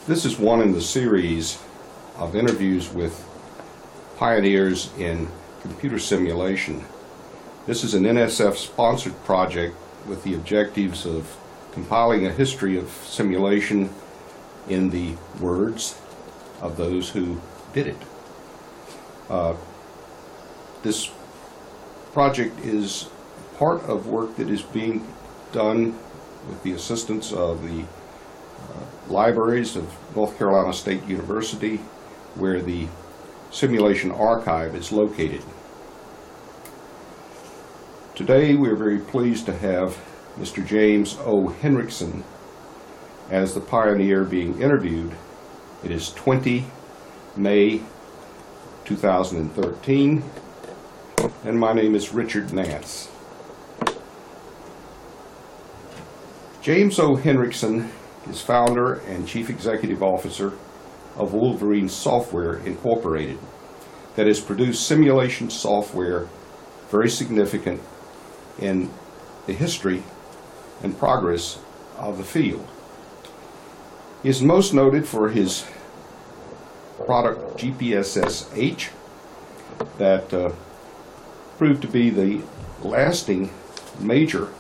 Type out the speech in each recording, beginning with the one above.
This is one in the series of interviews with pioneers in computer simulation. This is an NSF-sponsored project with the objectives of compiling a history of simulation in the words of those who did it. This project is part of work that is being done with the assistance of the libraries of North Carolina State University, where the Simulation Archive is located. Today we are very pleased to have Mr. James O. Henriksen as the pioneer being interviewed. It is 20 May 2013, and my name is Richard Nance. James O. Henriksen is founder and chief executive officer of Wolverine Software Incorporated, that has produced simulation software very significant in the history and progress of the field. He is most noted for his product GPSS-H that proved to be the lasting major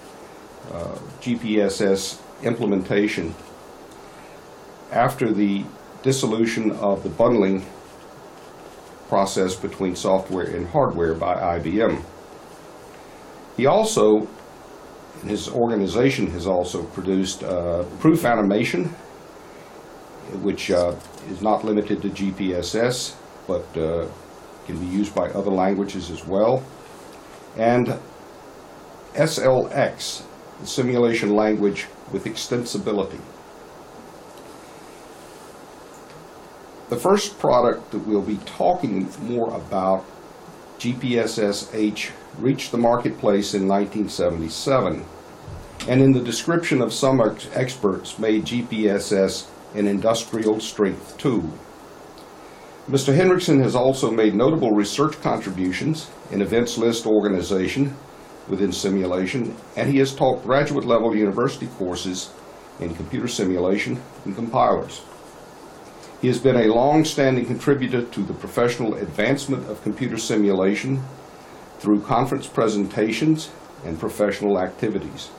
GPSS implementation after the dissolution of the bundling process between software and hardware by IBM. He also, and his organization has also produced proof animation, which is not limited to GPSS, but can be used by other languages as well, and SLX, the simulation language with extensibility. The first product that we'll be talking more about, GPSS-H, reached the marketplace in 1977, and in the description of some experts made GPSS an industrial strength tool. Mr. Henriksen has also made notable research contributions in events list organization within simulation, and he has taught graduate level university courses in computer simulation and compilers. He has been a long-standing contributor to the professional advancement of computer simulation through conference presentations and professional activities.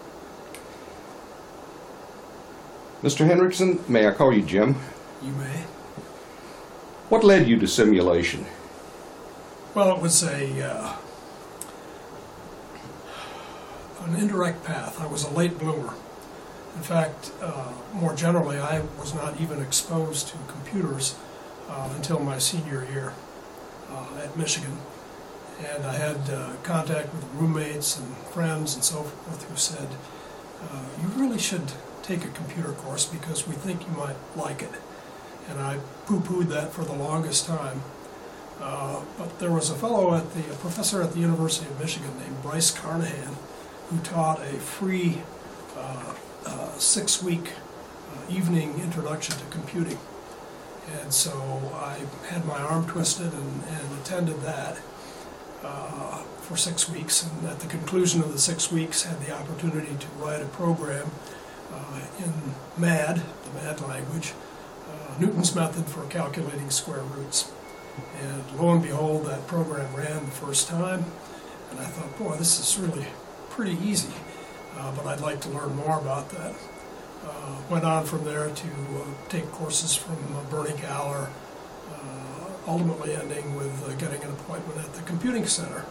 Mr. Henriksen, may I call you Jim? You may. What led you to simulation? Well, it was an indirect path. I was a late bloomer. In fact, more generally, I was not even exposed to computers until my senior year at Michigan. And I had contact with roommates and friends and so forth who said, you really should take a computer course because we think you might like it. And I poo-pooed that for the longest time. But there was a professor at the University of Michigan named Bryce Carnahan, who taught a free 6-week evening introduction to computing. And so I had my arm twisted and attended that for 6 weeks, and at the conclusion of the 6 weeks had the opportunity to write a program in MAD, the MAD language, Newton's method for calculating square roots. And lo and behold, that program ran the first time, and I thought, boy, this is really pretty easy, but I'd like to learn more about that. Went on from there to take courses from Bernie Galler, ultimately ending with getting an appointment at the Computing Center.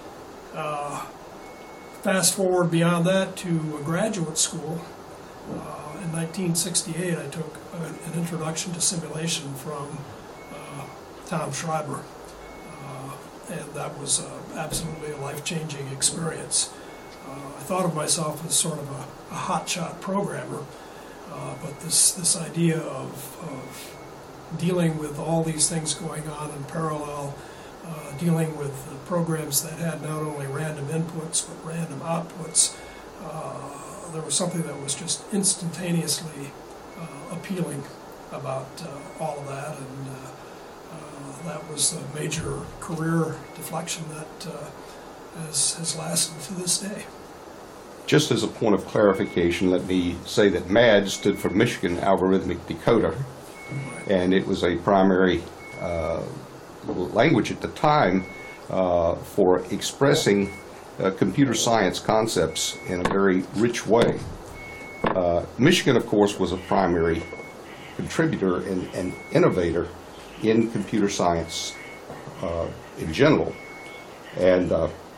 Fast forward beyond that to graduate school. In 1968, I took an introduction to simulation from Tom Schreiber, and that was absolutely a life-changing experience. I thought of myself as sort of a hotshot programmer, but this idea of dealing with all these things going on in parallel, dealing with programs that had not only random inputs but random outputs, there was something that was just instantaneously appealing about all of that, and that was a major career deflection that has lasted to this day. Just as a point of clarification, let me say that MAD stood for Michigan Algorithmic Decoder. and it was a primary language at the time for expressing computer science concepts in a very rich way. Michigan, of course, was a primary contributor and innovator in computer science in general, and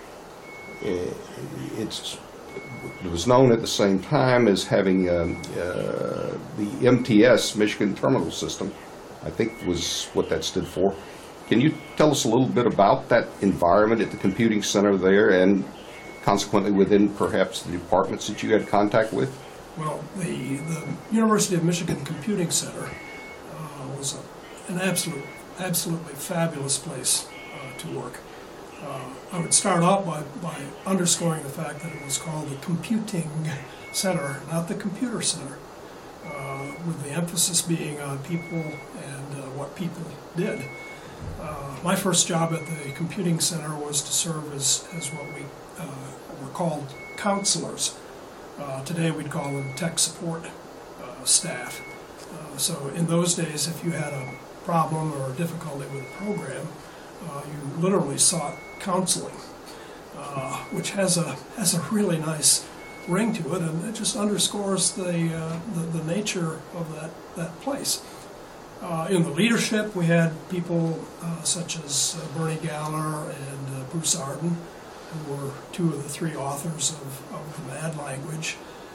it was known at the same time as having the MTS, Michigan Terminal System, I think was what that stood for. Can you tell us a little bit about that environment at the computing center there, and consequently within perhaps the departments that you had contact with? Well, the University of Michigan Computing Center was an absolutely fabulous place to work. I would start out by underscoring the fact that it was called the Computing Center, not the Computer Center, with the emphasis being on people and what people did. My first job at the Computing Center was to serve as what we were called counselors. Today we'd call them tech support staff. So in those days, if you had a problem or a difficulty with a program, you literally sought counseling, which has a really nice ring to it, and it just underscores the nature of that place. In the leadership, we had people such as Bernie Galler and Bruce Arden, who were two of the three authors of the MAD language,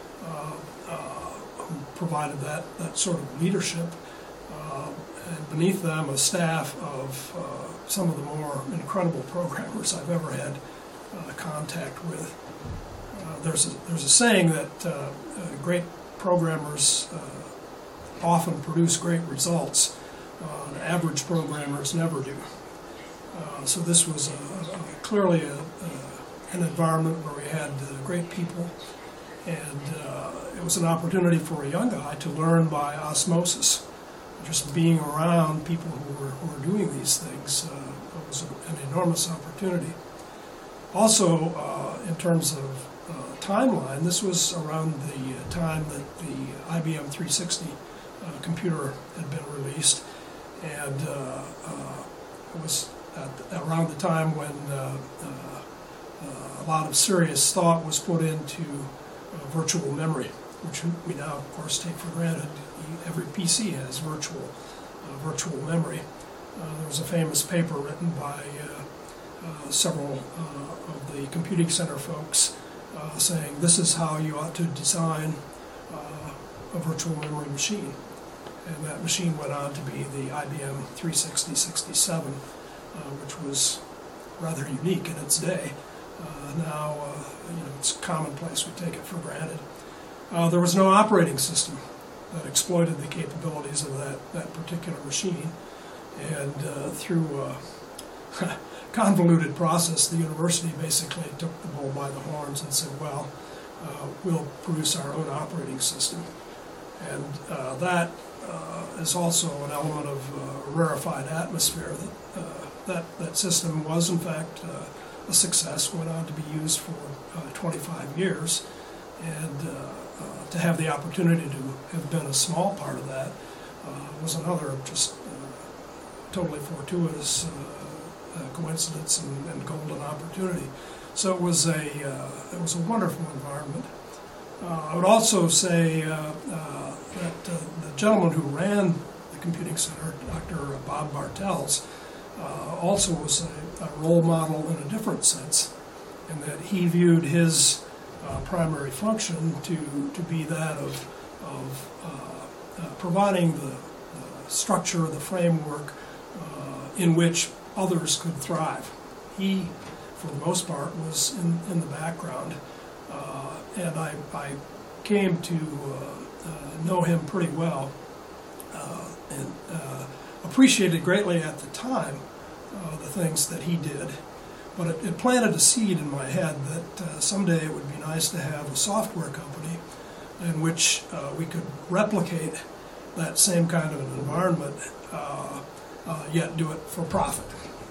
who provided that sort of leadership. And beneath them, a staff of some of the more incredible programmers I've ever had contact with. There's a saying that great programmers often produce great results. Average programmers never do. So this was clearly an environment where we had great people, and it was an opportunity for a young guy to learn by osmosis. Just being around people who were doing these things was an enormous opportunity. Also, in terms of timeline, this was around the time that the IBM 360 computer had been released, and it was around the time when a lot of serious thought was put into virtual memory, which we now, of course, take for granted. Every PC has virtual memory. There was a famous paper written by several of the computing center folks saying this is how you ought to design a virtual memory machine. And that machine went on to be the IBM 360-67, which was rather unique in its day. Now, it's commonplace. We take it for granted. There was no operating system that exploited the capabilities of that particular machine. And through a convoluted process, the university basically took the bull by the horns and said, well, we'll produce our own operating system. And that is also an element of rarefied atmosphere. That system was, in fact, a success, went on to be used for 25 years. And to have the opportunity to have been a small part of that was another just totally fortuitous coincidence and golden opportunity. So it was a wonderful environment. I would also say that the gentleman who ran the computing center, Dr. Bob Bartels, also was a role model in a different sense, in that he viewed his primary function to be that of providing the structure, the framework in which others could thrive. He, for the most part, was in the background, and I came to know him pretty well and appreciated greatly at the time the things that he did. But it planted a seed in my head that someday it would be nice to have a software company in which we could replicate that same kind of an environment, yet do it for profit.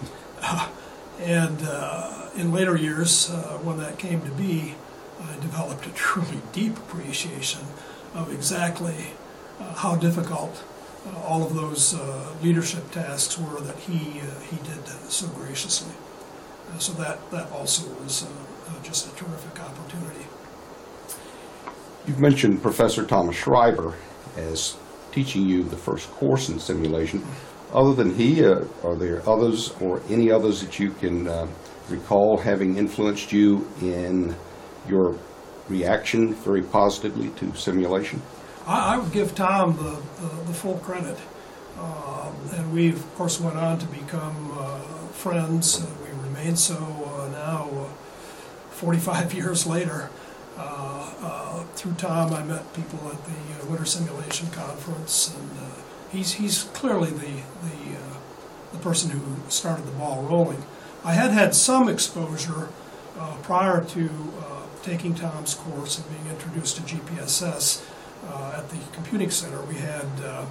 And in later years, when that came to be, I developed a truly deep appreciation of exactly how difficult all of those leadership tasks were that he did so graciously. So that also was just a terrific opportunity. You've mentioned Professor Thomas Schreiber as teaching you the first course in simulation. Other than he, are there others or any others that you can recall having influenced you in your reaction very positively to simulation? I would give Tom the full credit. And we, of course, went on to become friends. We remain so now, 45 years later. Through Tom, I met people at the Winter Simulation Conference, and he's clearly the person who started the ball rolling. I had some exposure prior to taking Tom's course and being introduced to GPSS at the Computing Center. We had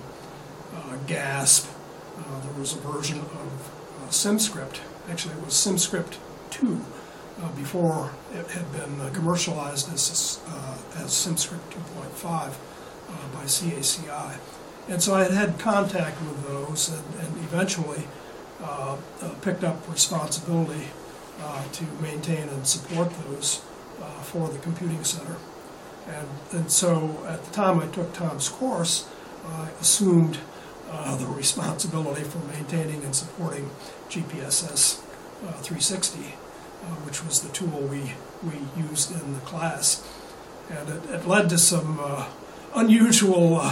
GASP. There was a version of SimScript. Actually, it was SimScript 2 before it had been commercialized as SimScript 2.5 by CACI. And so I had contact with those and eventually picked up responsibility to maintain and support those for the Computing Center. And so at the time I took Tom's course, I assumed the responsibility for maintaining and supporting GPSS 360, which was the tool we used in the class. And it led to some unusual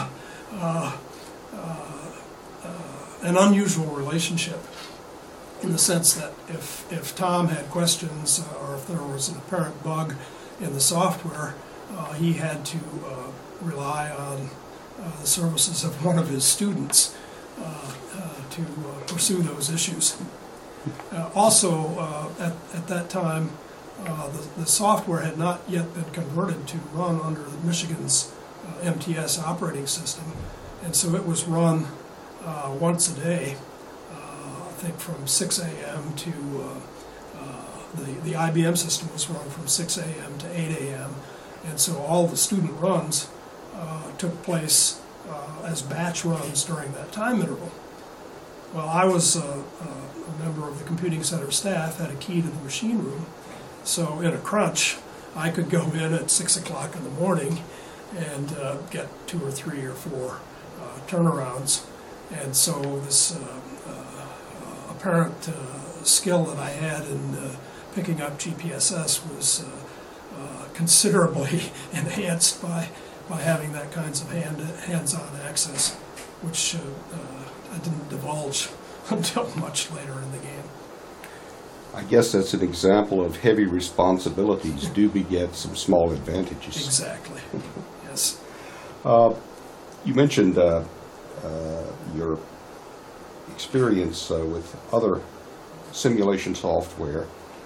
relationship, in the sense that if Tom had questions or if there was an apparent bug in the software, he had to rely on the services of one of his students to pursue those issues. Also, at that time, the software had not yet been converted to run under Michigan's MTS operating system, and so it was run once a day, I think from 6 a.m. to the IBM system was run from 6 a.m. to 8 a.m., and so all the student runs took place as batch runs during that time interval. Well, I was a member of the Computing Center staff, had a key to the machine room, so in a crunch, I could go in at 6 o'clock in the morning and get 2 or 3 or 4 turnarounds. And so this apparent skill that I had in picking up GPSS was considerably enhanced by having that kinds of hands-on access, which I didn't divulge until much later in the game. I guess that's an example of heavy responsibilities do beget some small advantages. Exactly. Yes. You mentioned your experience with other simulation software.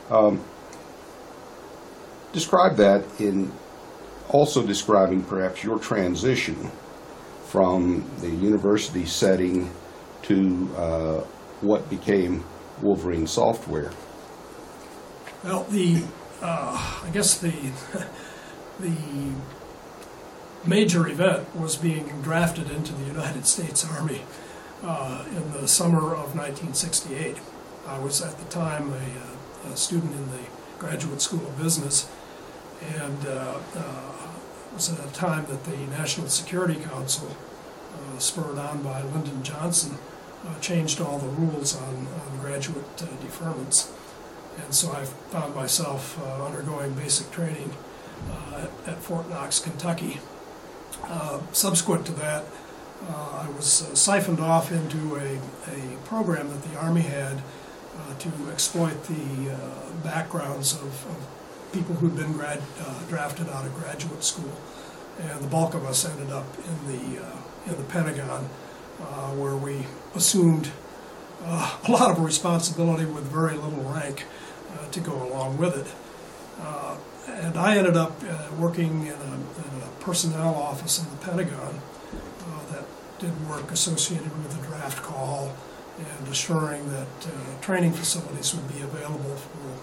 Describe that in also describing perhaps your transition from the university setting to what became Wolverine Software. Well, I guess the major event was being drafted into the United States Army in the summer of 1968. I was at the time a student in the Graduate School of Business, and it was at a time that the National Security Council, spurred on by Lyndon Johnson, changed all the rules on graduate deferments. And so I found myself undergoing basic training at Fort Knox, Kentucky. Subsequent to that, I was siphoned off into a program that the Army had to exploit the backgrounds of people who'd been drafted out of graduate school. And the bulk of us ended up in the Pentagon, where we assumed a lot of responsibility with very little rank to go along with it. And I ended up working in a personnel office in the Pentagon that did work associated with the draft call and assuring that training facilities would be available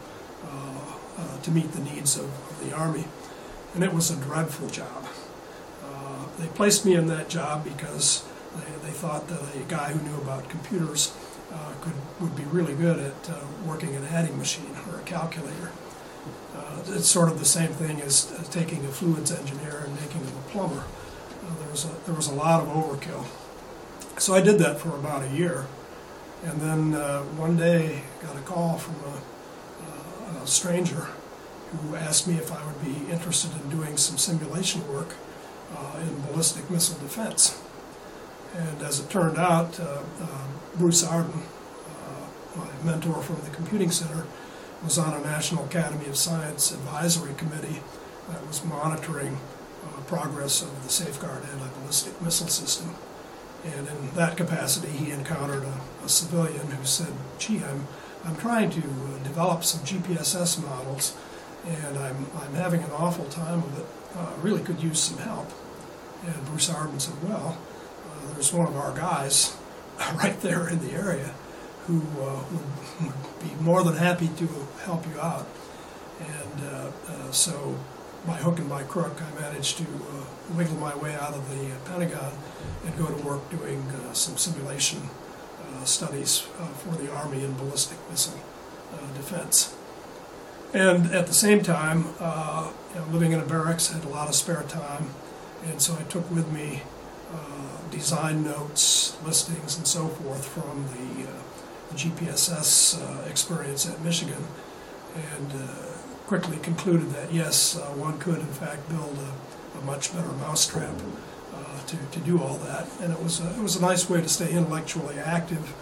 to meet the needs of the Army. And it was a dreadful job. They placed me in that job because They thought that a guy who knew about computers would be really good at working an adding machine or a calculator. It's sort of the same thing as taking a fluids engineer and making him a plumber. There was a lot of overkill. So I did that for about a year, and then one day got a call from a stranger who asked me if I would be interested in doing some simulation work in ballistic missile defense. And as it turned out, Bruce Arden, my mentor from the Computing Center, was on a National Academy of Science advisory committee that was monitoring progress of the Safeguard anti-ballistic missile system. And in that capacity, he encountered a civilian who said, "Gee, I'm trying to develop some GPSS models, and I'm having an awful time with it. Really could use some help." And Bruce Arden said, "Well, there's one of our guys right there in the area who would be more than happy to help you out." And so by hook and by crook, I managed to wiggle my way out of the Pentagon and go to work doing some simulation studies for the Army in ballistic missile defense. And at the same time, living in a barracks, I had a lot of spare time, and so I took with me design notes, listings, and so forth from the GPSS experience at Michigan, and quickly concluded that yes, one could in fact build a much better mousetrap to do all that, and it was a nice way to stay intellectually active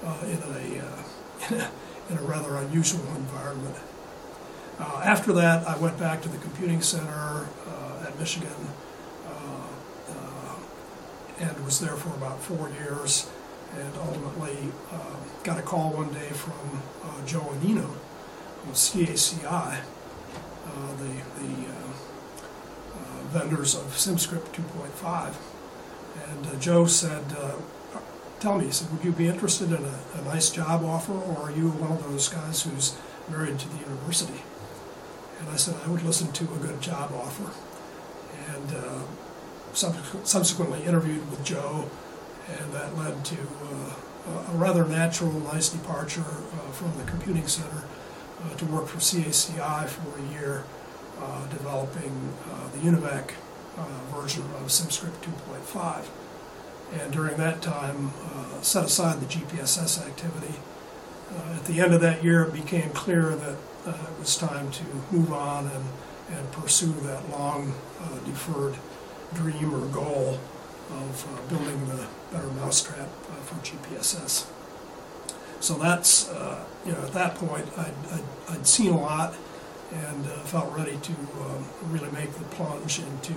in a rather unusual environment. After that, I went back to the Computing Center at Michigan and was there for about 4 years, and ultimately got a call one day from Joe Anino of CACI, the vendors of SimScript 2.5. And Joe said, "Tell me," he said, "would you be interested in a nice job offer, or are you one of those guys who's married to the university?" And I said I would listen to a good job offer, and subsequently interviewed with Joe, and that led to a rather natural, nice departure from the Computing Center to work for CACI for a year, developing the UNIVAC version of SimScript 2.5. And during that time, set aside the GPSS activity. At the end of that year, it became clear that it was time to move on and pursue that long deferred dream or goal of building the better mousetrap for GPSS. So that's, at that point, I'd seen a lot and felt ready to really make the plunge into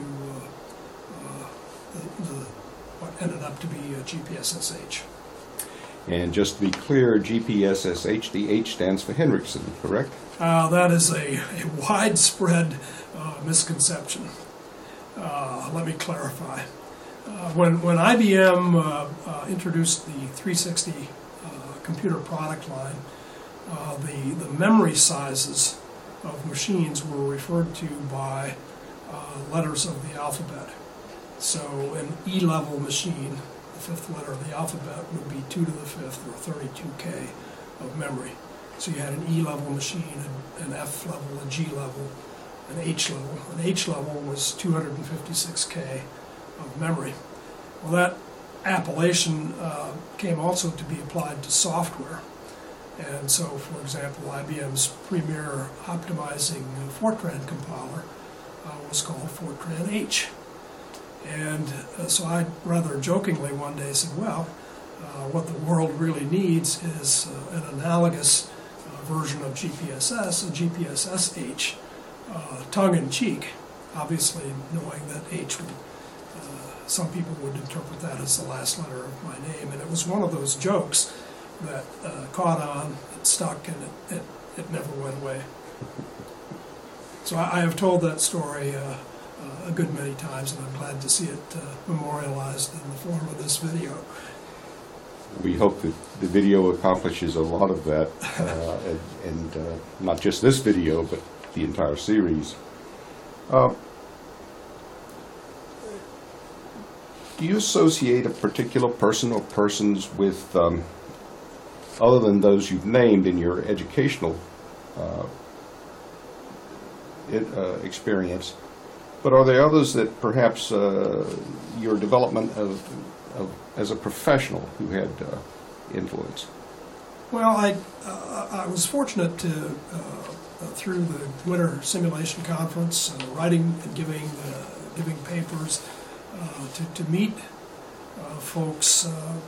what ended up to be GPSSH. And just to be clear, GPSSH, the H stands for Henriksen, correct? That is a widespread misconception. Let me clarify. When IBM introduced the 360 computer product line, the memory sizes of machines were referred to by letters of the alphabet. So an E-level machine, the fifth letter of the alphabet, would be 2 to the fifth, or 32K of memory. So you had an E-level machine, an F level, a G level, an H level. An H level was 256K of memory. Well, that appellation came also to be applied to software. And so, for example, IBM's premier optimizing Fortran compiler was called Fortran H. And so I rather jokingly one day said, well, what the world really needs is an analogous version of GPSS, a GPSSH, tongue-in-cheek, obviously knowing that H would, some people would interpret that as the last letter of my name. And it was one of those jokes that caught on, it stuck, and it never went away. So I have told that story a good many times, and I'm glad to see it memorialized in the form of this video. We hope that the video accomplishes a lot of that, and not just this video, but the entire series. Do you associate a particular person or persons with, other than those you've named in your educational experience, but are there others that perhaps your development as a professional who had influence? Well, I was fortunate to, through the Winter Simulation Conference, writing and giving papers, to meet folks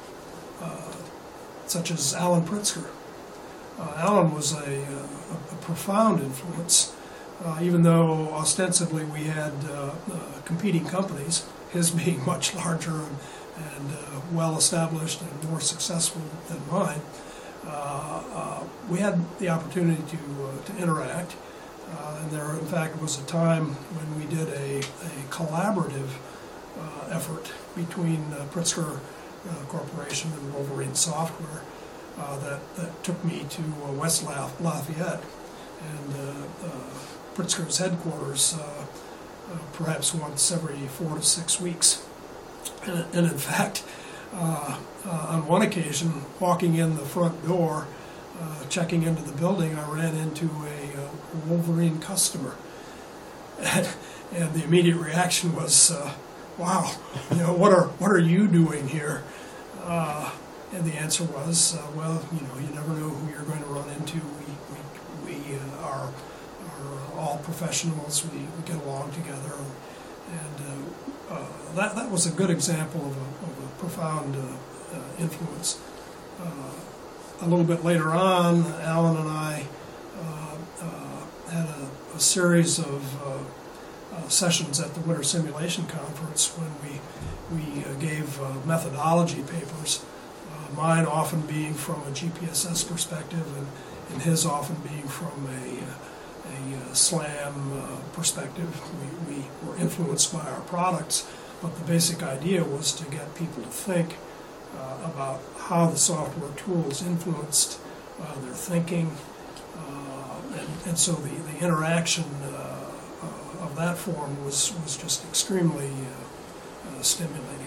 such as Alan Pritzker. Alan was a profound influence, even though ostensibly we had competing companies, his being much larger and well-established and more successful than mine. We had the opportunity to interact, and there, in fact, was a time when we did a collaborative effort between Pritzker Corporation and Wolverine Software that took me to West Lafayette and Pritzker's headquarters perhaps once every 4 to 6 weeks. And in fact, on one occasion, walking in the front door, checking into the building, I ran into a Wolverine customer. And the immediate reaction was, wow, what are you doing here? And the answer was, well, you never know who you're going to run into. We are all professionals. We get along together, and that was a good example of a profound influence. A little bit later on, Alan and I had a series of sessions at the Winter Simulation Conference when we gave methodology papers, mine often being from a GPSS perspective and his often being from a SLAM perspective. We were influenced by our products, but the basic idea was to get people to think about how the software tools influenced their thinking, and so the interaction of that form was just extremely stimulating.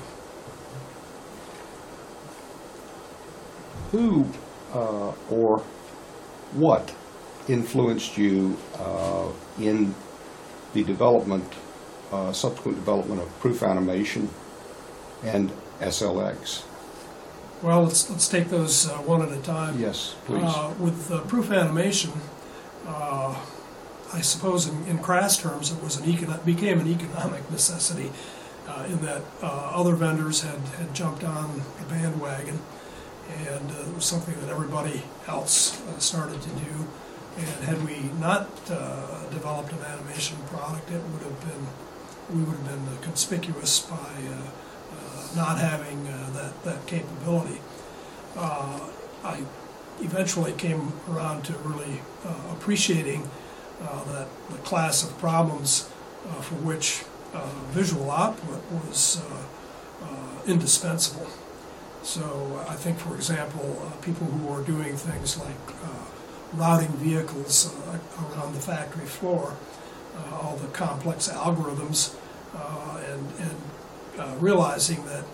Who or what influenced you in the development, subsequent development of Proof Animation and SLX? Well, let's take those one at a time. Yes, please. With Proof Animation, I suppose in crass terms, it was became an economic necessity in that other vendors had jumped on the bandwagon, and it was something that everybody else started to do. And had we not developed an animation product, we would have been conspicuous by not having that capability. I eventually came around to really appreciating that the class of problems for which visual output was indispensable. So I think, for example, people who are doing things like routing vehicles around the factory floor, all the complex algorithms, and realizing that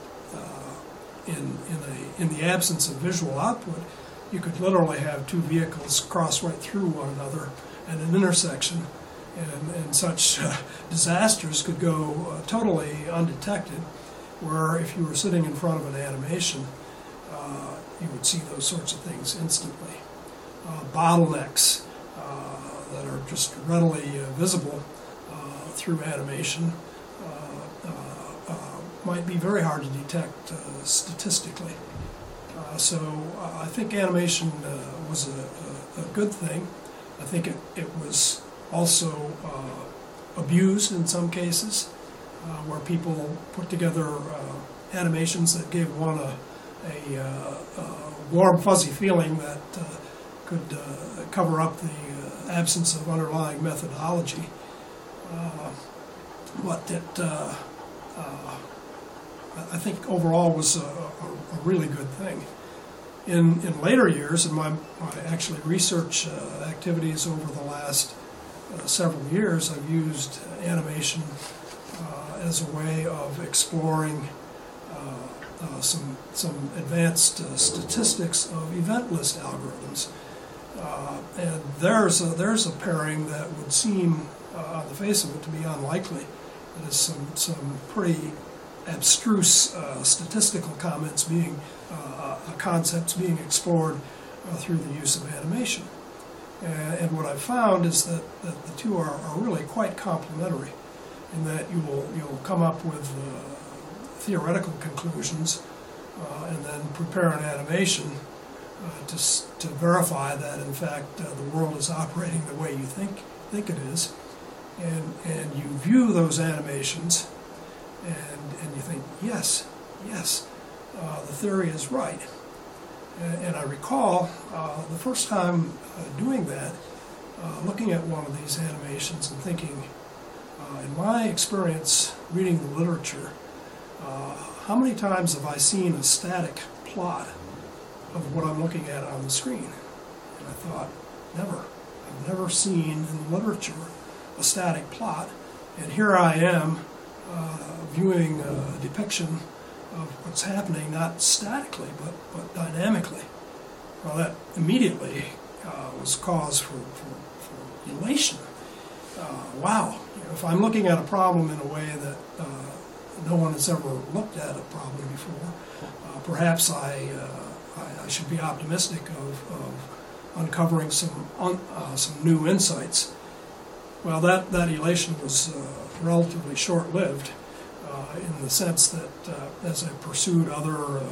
in the absence of visual output, you could literally have two vehicles cross right through one another at an intersection, and such disasters could go totally undetected, where if you were sitting in front of an animation, you would see those sorts of things instantly. Bottlenecks that are just readily visible through animation might be very hard to detect statistically. So I think animation was a good thing. I think it was also abused in some cases, where people put together animations that gave one a warm, fuzzy feeling that could cover up the absence of underlying methodology. But it, I think overall was a really good thing. In later years, in my actually research activities over the last several years, I've used animation as a way of exploring some advanced statistics of event list algorithms. And there's a pairing that would seem, on the face of it, to be unlikely. There's some pretty abstruse statistical concepts being explored through the use of animation. And what I've found is that the two are really quite complementary, in that you'll come up with theoretical conclusions and then prepare an animation to verify that in fact the world is operating the way you think it is, and you view those animations and you think yes, the theory is right. And I recall the first time doing that, looking at one of these animations and thinking, in my experience reading the literature, how many times have I seen a static plot of what I'm looking at on the screen? And I thought, never. I've never seen in the literature a static plot, and here I am viewing a depiction of what's happening, not statically, but dynamically. Well, that immediately was cause for elation. Wow, if I'm looking at a problem in a way that no one has ever looked at a problem before, perhaps I should be optimistic of uncovering some new insights. Well, that elation was relatively short-lived, in the sense that as I pursued other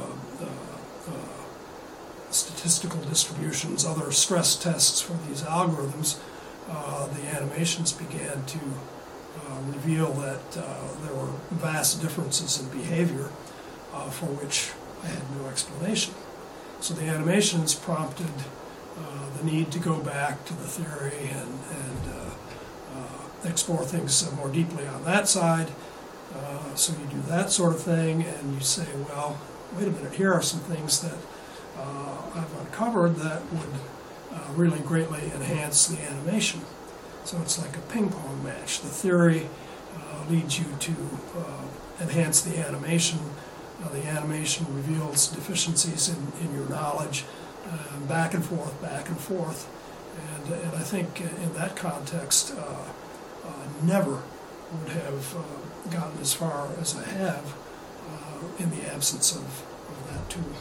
statistical distributions, other stress tests for these algorithms, the animations began to reveal that there were vast differences in behavior for which I had no explanation. So the animations prompted the need to go back to the theory and explore things more deeply on that side. So you do that sort of thing, and you say, well, wait a minute, here are some things that I've uncovered that would really greatly enhance the animation. So it's like a ping pong match. The theory leads you to enhance the animation. The animation reveals deficiencies in your knowledge, back and forth. And I think in that context, never would have gotten as far as I have in the absence of that tool.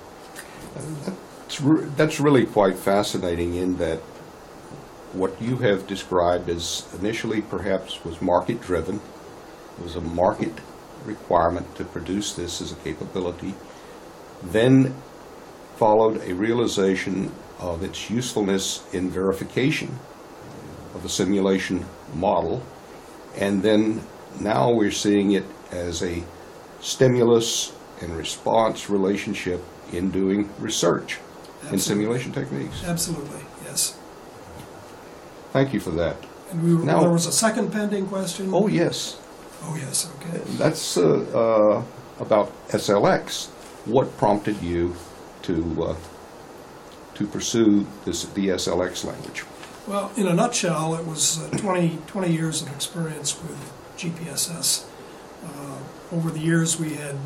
That's really quite fascinating, in that what you have described as initially perhaps was market-driven. It was a market requirement to produce this as a capability. Then followed a realization of its usefulness in verification of the simulation model. And then now we're seeing it as a stimulus and response relationship in doing research in simulation techniques. Absolutely, yes. Thank you for that. And there was a second pending question? Oh, yes. Oh, yes, okay. That's about SLX. What prompted you to pursue the SLX language? Well, in a nutshell, it was 20 years of experience with GPSS. Over the years, we had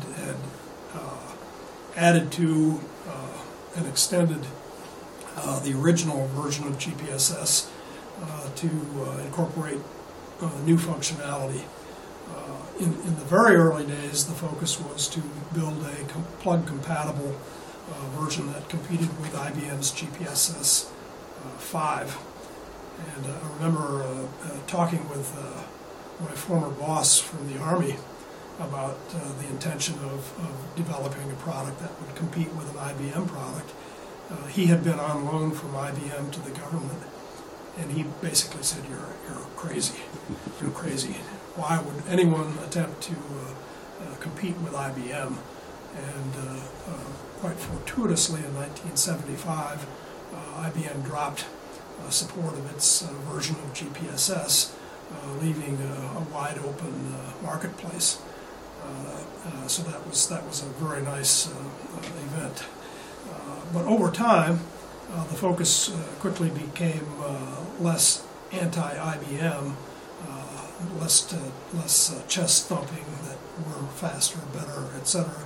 added to and extended the original version of GPSS to incorporate new functionality. In the very early days, the focus was to build a plug-compatible version that competed with IBM's GPSS 5. And I remember talking with my former boss from the Army about the intention of developing a product that would compete with an IBM product. He had been on loan from IBM to the government, and he basically said, "You're crazy. You're crazy. Why would anyone attempt to compete with IBM?" And quite fortuitously, in 1975, IBM dropped support of its version of GPSS, leaving a wide open marketplace. So that was a very nice event. But over time, the focus quickly became less anti-IBM, less chest thumping that we're faster, better, etc.,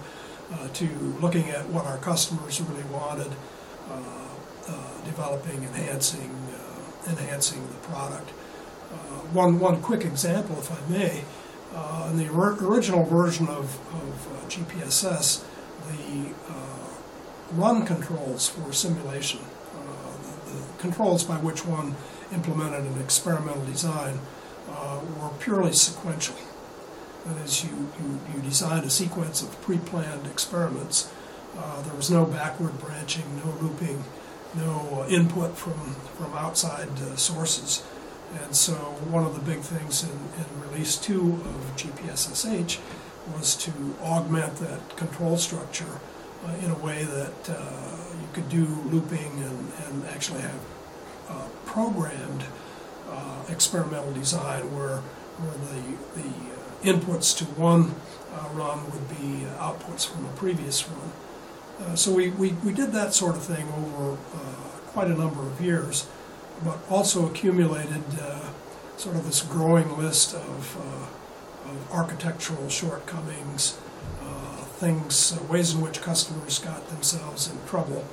to looking at what our customers really wanted, developing, enhancing the product. One quick example, if I may, in the original version of GPSS, the run controls for simulation, the controls by which one implemented an experimental design, were purely sequential. That is, you designed a sequence of pre-planned experiments. There was no backward branching, no looping, no input from outside sources. And so one of the big things in Release 2 of GPSSH was to augment that control structure in a way that you could do looping and actually have programmed experimental design where the inputs to one run would be outputs from a previous run. So we did that sort of thing over quite a number of years, but also accumulated sort of this growing list of architectural shortcomings, ways in which customers got themselves in trouble.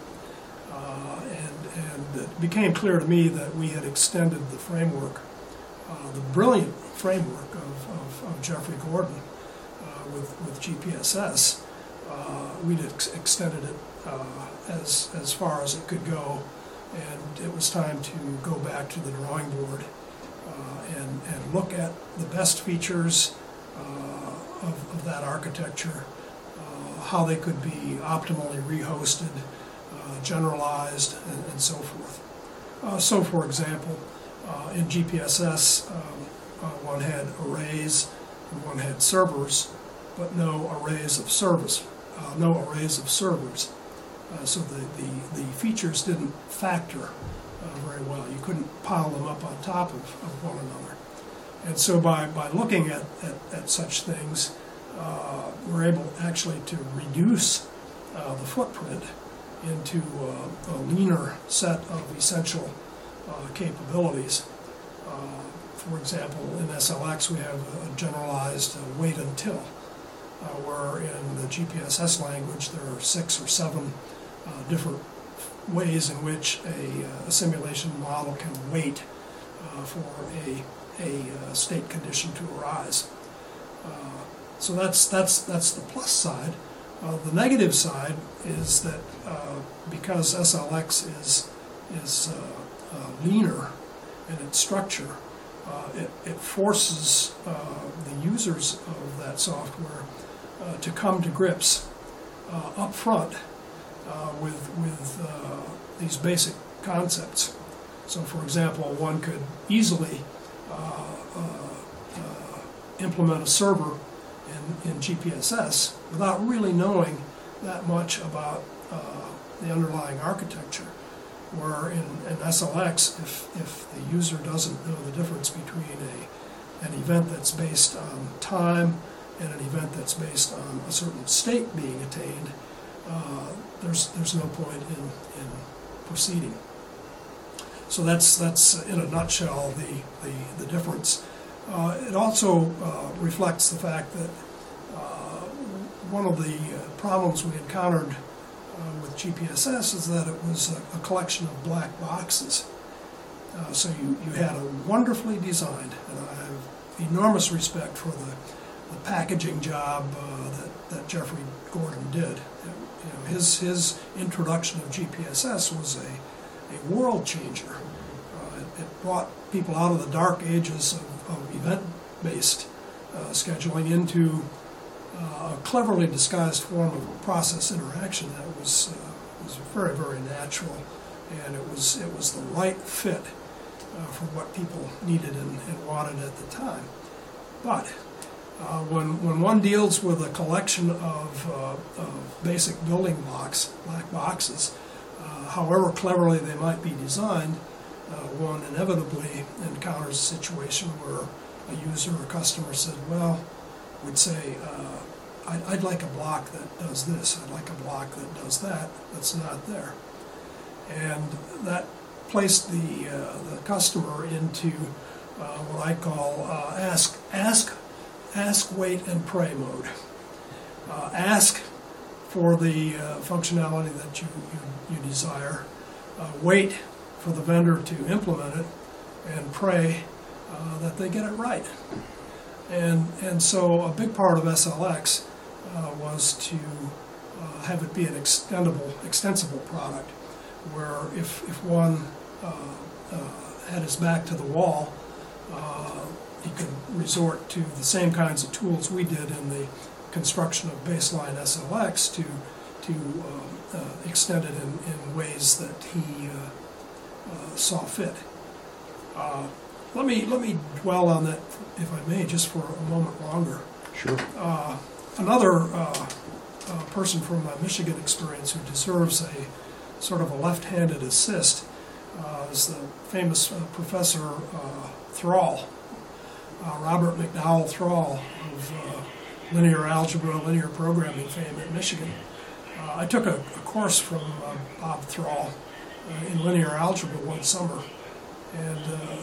And it became clear to me that we had extended the framework, the brilliant framework of Jeffrey Gordon with GPSS. We'd extended it as far as it could go, and it was time to go back to the drawing board and look at the best features of that architecture, how they could be optimally rehosted, generalized, and so forth. So, for example, in GPSS, one had arrays and one had servers, but no arrays of servers. So the features didn't factor very well. You couldn't pile them up on top of one another. And so by looking at such things, we're able actually to reduce the footprint into a leaner set of essential capabilities. For example, in SLX we have a generalized wait until, where in the GPSS language there are 6 or 7 different ways in which a simulation model can wait for a state condition to arise. So that's the plus side. The negative side is that because SLX is leaner in its structure, it forces the users of that software to come to grips up front with these basic concepts. So, for example, one could easily implement a server in GPSS without really knowing that much about the underlying architecture. Where in SLX, if the user doesn't know the difference between an event that's based on time and an event that's based on a certain state being attained, there's no point in proceeding. So that's in a nutshell the difference. It also reflects the fact that one of the problems we encountered with GPSS is that it was a collection of black boxes. So you had a wonderfully designed, and I have enormous respect for the packaging job that Jeffrey Gordon did. His introduction of GPSS was a world changer. It brought people out of the dark ages of event-based scheduling into a cleverly disguised form of process interaction that was very, very natural, and it was the right fit for what people needed and wanted at the time. But when one deals with a collection of basic building blocks, black boxes, however cleverly they might be designed, one inevitably encounters a situation where a user or customer would say, I'd like a block that does this, I'd like a block that does that, that's not there. And that placed the customer into what I call ask, wait, and pray mode. Ask for the functionality that you desire, wait for the vendor to implement it, and pray that they get it right. And so a big part of SLX was to have it be an extensible product, where if one had his back to the wall, he could resort to the same kinds of tools we did in the construction of baseline SLX to extend it in ways that he saw fit. Let me dwell on that, if I may, just for a moment longer. Sure. Another person from my Michigan experience who deserves a sort of a left-handed assist is the famous Professor Thrall, Robert McDowell Thrall of linear algebra, linear programming fame at Michigan. I took a course from Bob Thrall in linear algebra one summer, and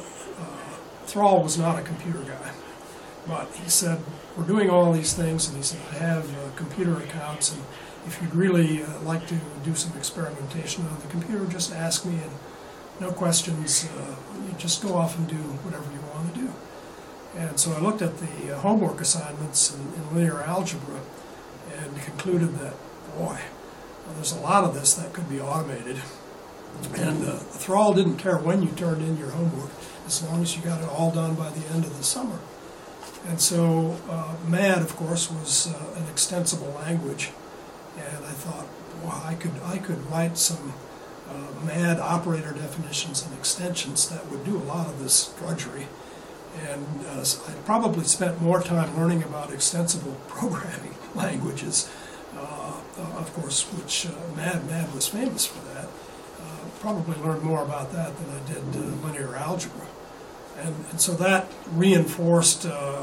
Thrall was not a computer guy, but he said, we're doing all these things, and he said, I have computer accounts, and if you'd really like to do some experimentation on the computer, just ask me, and no questions, you just go off and do whatever you want to do. And so I looked at the homework assignments in linear algebra and concluded that, boy, there's a lot of this that could be automated. And Thrall didn't care when you turned in your homework, as long as you got it all done by the end of the summer. And so MAD, of course, was an extensible language, and I thought, boy, I could write some MAD operator definitions and extensions that would do a lot of this drudgery. And I probably spent more time learning about extensible programming languages, of course, which MAD was famous for that. Probably learned more about that than I did linear algebra. And so that reinforced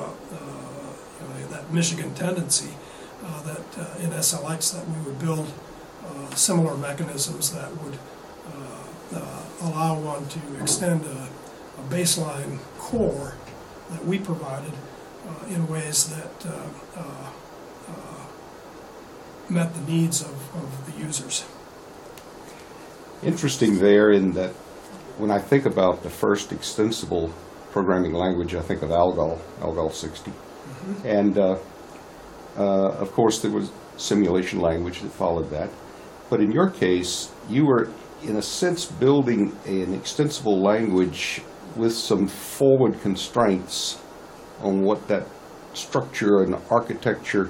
that Michigan tendency that in SLX that we would build similar mechanisms that would allow one to extend a baseline core that we provided in ways that met the needs of the users. Interesting there in that when I think about the first extensible programming language, I think of Algol 60. Mm-hmm. And of course there was simulation language that followed that. But in your case, you were in a sense building an extensible language with some forward constraints on what that structure and architecture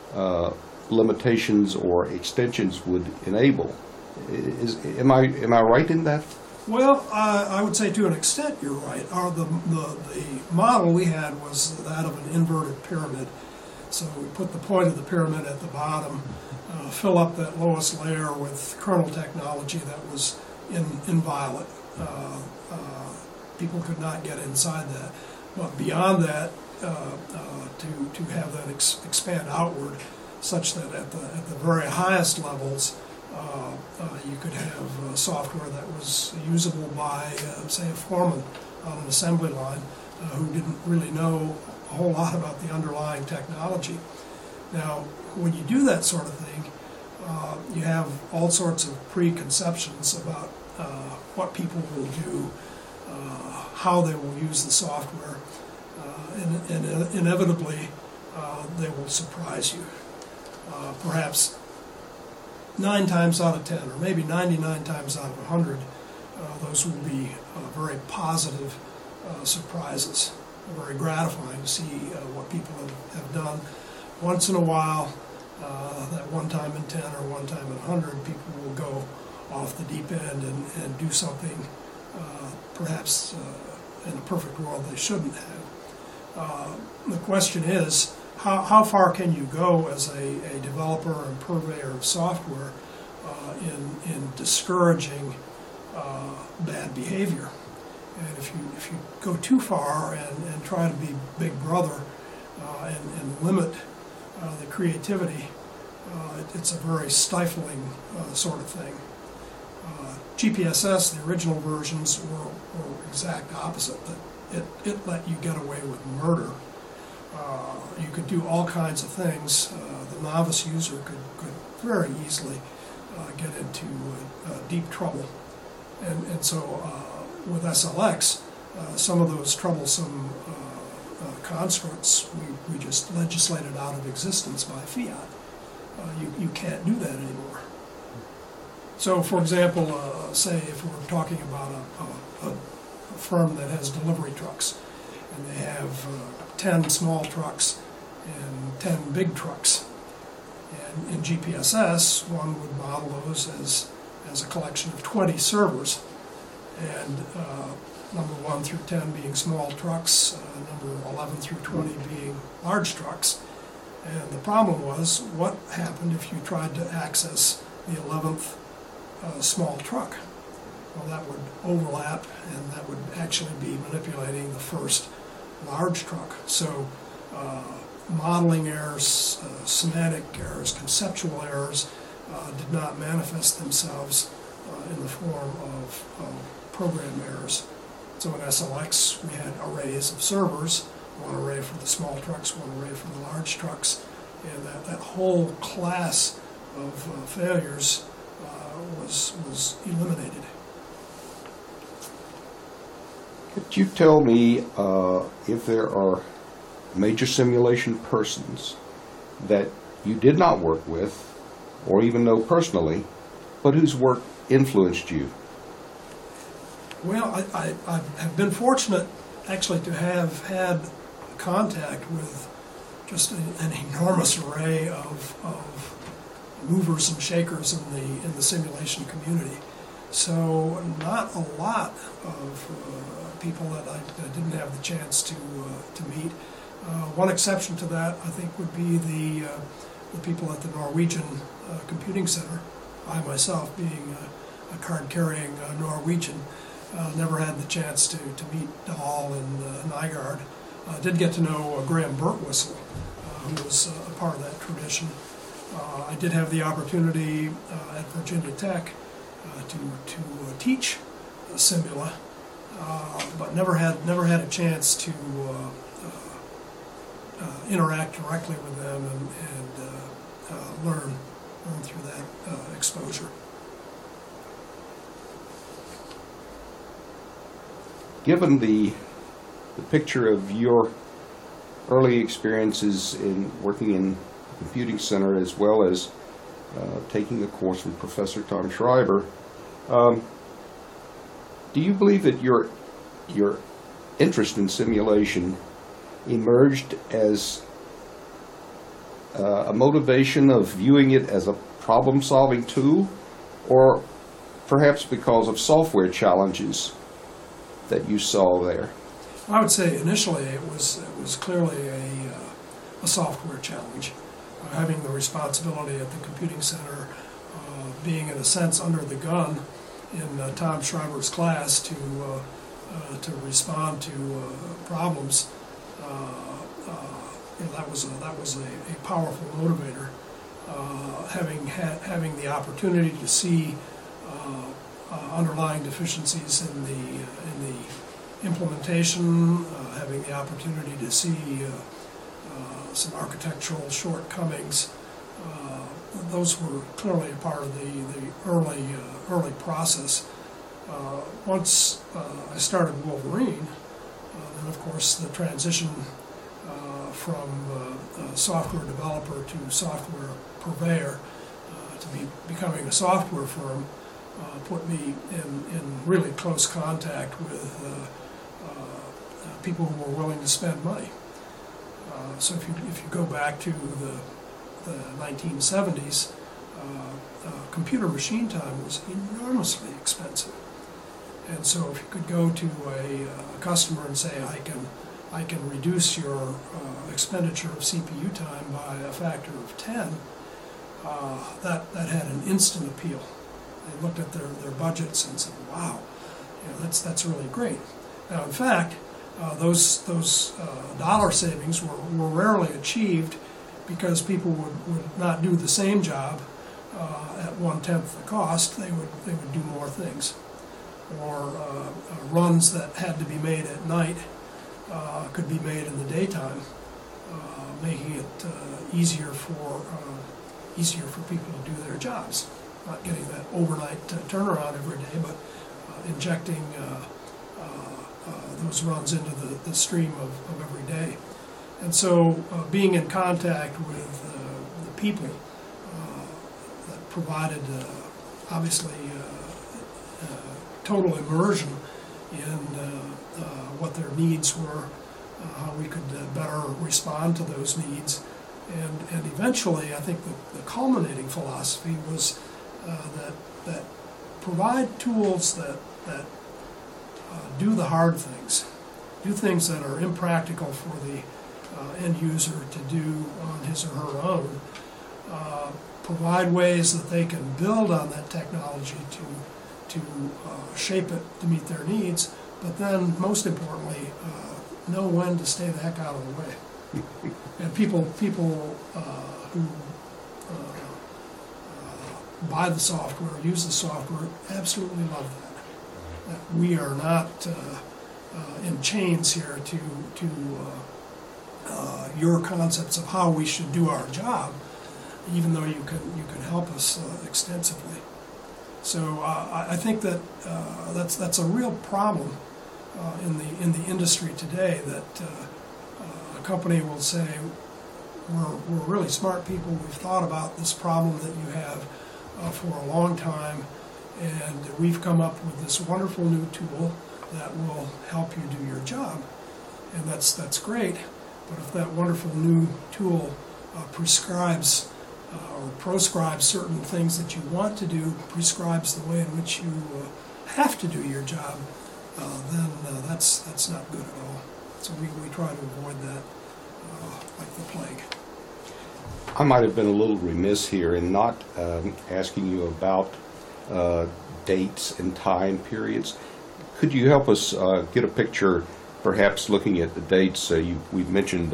limitations or extensions would enable. Am I right in that? Well, I would say to an extent you're right. The model we had was that of an inverted pyramid. So we put the point of the pyramid at the bottom, fill up that lowest layer with kernel technology that was inviolate. People could not get inside that. But beyond that, to have that expand outward, such that at the very highest levels, you could have software that was usable by, say, a foreman on an assembly line who didn't really know a whole lot about the underlying technology. Now, when you do that sort of thing, you have all sorts of preconceptions about what people will do, how they will use the software, and inevitably they will surprise you. Perhaps 9 times out of 10, or maybe 99 times out of 100, those will be very positive surprises, very gratifying to see what people have done. Once in a while, that 1 time in 10 or 1 time in 100, people will go off the deep end and do something perhaps in a perfect world they shouldn't have. The question is, how far can you go as a developer and purveyor of software in discouraging bad behavior? And if you go too far and try to be Big Brother and limit the creativity, it's a very stifling sort of thing. GPSS, the original versions, were exact opposite. That it let you get away with murder. You could do all kinds of things. The novice user could very easily get into deep trouble. And so with SLX, some of those troublesome constructs we just legislated out of existence by fiat. You can't do that anymore. So, for example, say if we're talking about a firm that has delivery trucks, and they have 10 small trucks and 10 big trucks. And in GPSS, one would model those as a collection of 20 servers, and number 1 through 10 being small trucks, number 11 through 20 being large trucks. And the problem was, what happened if you tried to access the 11th small truck? Well, that would overlap, and that would actually be manipulating the first large truck. So modeling errors, semantic errors, conceptual errors did not manifest themselves in the form of program errors. So in SLX, we had arrays of servers, one array for the small trucks, one array for the large trucks, and that whole class of failures was eliminated. Could you tell me if there are major simulation persons that you did not work with or even know personally, but whose work influenced you? Well, I have been fortunate actually to have had contact with just an enormous array of movers and shakers in the simulation community. So not a lot of people that I didn't have the chance to meet. One exception to that, I think, would be the people at the Norwegian Computing Center. I myself, being a card-carrying Norwegian, never had the chance to meet Dahl and Nygaard. Did get to know Graham Birtwistle, who was a part of that tradition. I did have the opportunity at Virginia Tech to teach Simula, but never had a chance to interact directly with them and learn through that exposure. Given the picture of your early experiences in working in the computing center as well as taking a course from Professor Tom Schreiber, do you believe that your interest in simulation emerged as a motivation of viewing it as a problem-solving tool, or perhaps because of software challenges that you saw there? I would say initially it was clearly a software challenge. Having the responsibility at the computing center, being in a sense under the gun in Tom Schreiber's class to respond to problems, that was a powerful motivator. Having the opportunity to see underlying deficiencies in the implementation, having the opportunity to see some architectural shortcomings, those were clearly a part of the early process. Once I started Wolverine, then of course the transition from software developer to software purveyor to becoming a software firm put me in really close contact with people who were willing to spend money. So if you go back to the 1970s, computer machine time was enormously expensive. And so if you could go to a customer and say, I can reduce your expenditure of CPU time by a factor of 10, that had an instant appeal. They looked at their budgets and said, wow, that's really great. Now, in fact, those dollar savings were rarely achieved because people would not do the same job at 1/10 the cost. They would do more things, or runs that had to be made at night could be made in the daytime, making it easier for people to do their jobs. Not getting that overnight turnaround every day, but injecting those runs into the stream of every day. And so being in contact with the people that provided obviously total immersion in what their needs were, how we could better respond to those needs. And eventually, I think the culminating philosophy was that provide tools that do the hard things, do things that are impractical for the end user to do on his or her own, provide ways that they can build on that technology to shape it to meet their needs, but then most importantly, know when to stay the heck out of the way. And people who buy the software, use the software, absolutely love that. That we are not in chains here to your concepts of how we should do our job, even though you can help us extensively. So I think that that's a real problem in the industry today, that a company will say, we're really smart people, we've thought about this problem that you have for a long time, and we've come up with this wonderful new tool that will help you do your job. And that's great, but if that wonderful new tool prescribes or proscribes certain things that you want to do, prescribes the way in which you have to do your job, then that's not good at all. So we try to avoid that like the plague. I might have been a little remiss here in not asking you about dates and time periods. Could you help us get a picture, perhaps looking at the dates? We've mentioned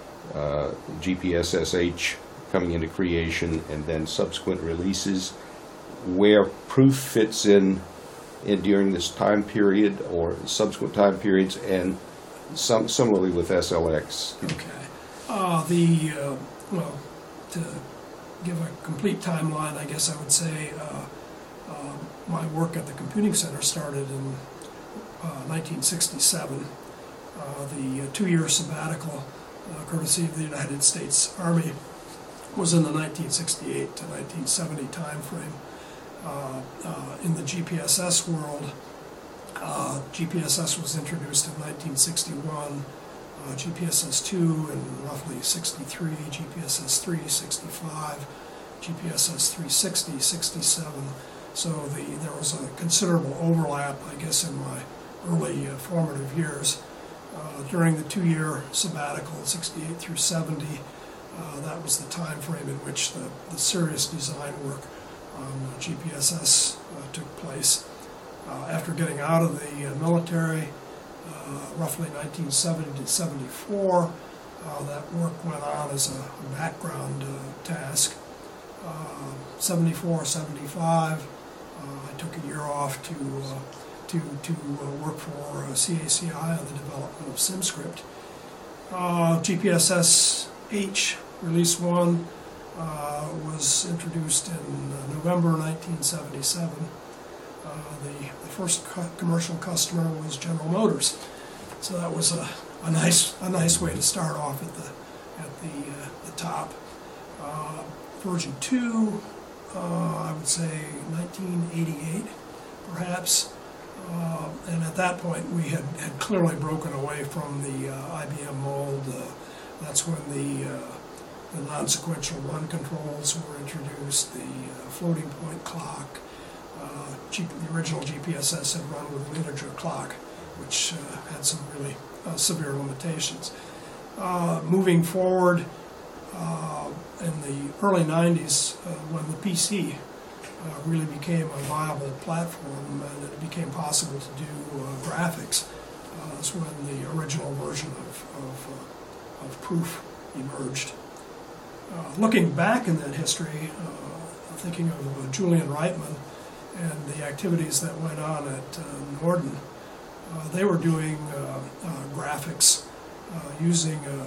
GPSSH coming into creation and then subsequent releases, where proof fits in during this time period or subsequent time periods, and similarly with SLX. Okay. Well, to give a complete timeline, I guess I would say my work at the Computing Center started in 1967. The two-year sabbatical, courtesy of the United States Army, was in the 1968 to 1970 time frame. In the GPSS world, GPSS was introduced in 1961, GPSS 2 in roughly 63, GPSS 3, 65, GPSS 360, 67. So there was a considerable overlap, I guess, in my early formative years. During the two-year sabbatical, 68 through 70, that was the time frame in which the serious design work on GPSS took place. After getting out of the military, roughly 1970 to 74, that work went on as a background task. 74, 75, I took a year off to work for CACI on the development of SimScript. GPSS-H, Release 1, was introduced in November 1977. The first commercial customer was General Motors, so that was a nice way to start off at the top. Version 2, I would say 1988, perhaps. And at that point, we had clearly broken away from the IBM mold. That's when the non-sequential run controls were introduced, the floating point clock. The original GPSS had run with an integer clock, which had some really severe limitations. Moving forward, in the early 90s, when the PC really became a viable platform and it became possible to do graphics, that's when the original version of proof emerged. Looking back in that history, thinking of Julian Reitman and the activities that went on at Norden, they were doing graphics using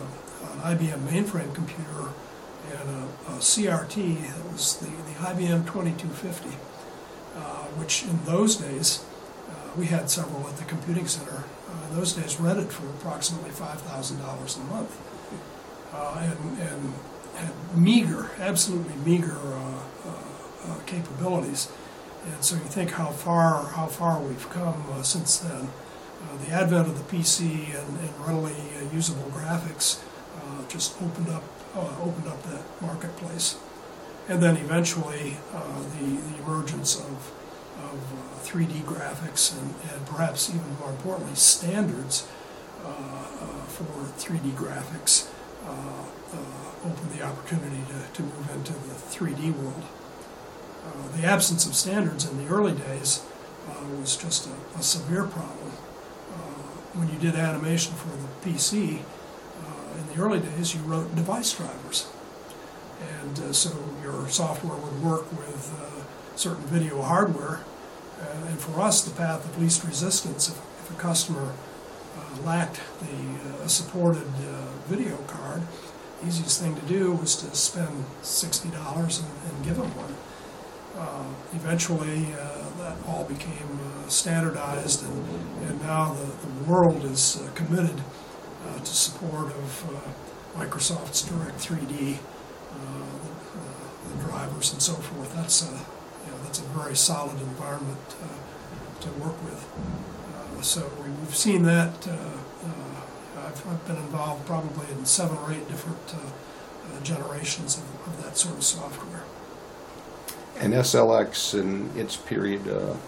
an IBM mainframe computer and a CRT that was the IBM 2250, which in those days, we had several at the computing center, in those days rented for approximately $5,000 a month, and had meager, absolutely meager capabilities. And so you think how far we've come since then. The advent of the PC and readily usable graphics just opened up that marketplace. And then eventually the emergence of 3D graphics and perhaps even more importantly standards for 3D graphics opened the opportunity to move into the 3D world. The absence of standards in the early days was just a severe problem. When you did animation for the PC, in the early days you wrote device drivers. And so your software would work with certain video hardware. And for us, the path of least resistance, if a customer lacked a supported video card, the easiest thing to do was to spend $60 and give them one. Eventually, that all became standardized, and now the world is committed to support of Microsoft's Direct 3D, the drivers and so forth. That's a very solid environment to work with. So we've seen that. I've been involved probably in 7 or 8 different generations of that sort of software. And SLX in its period?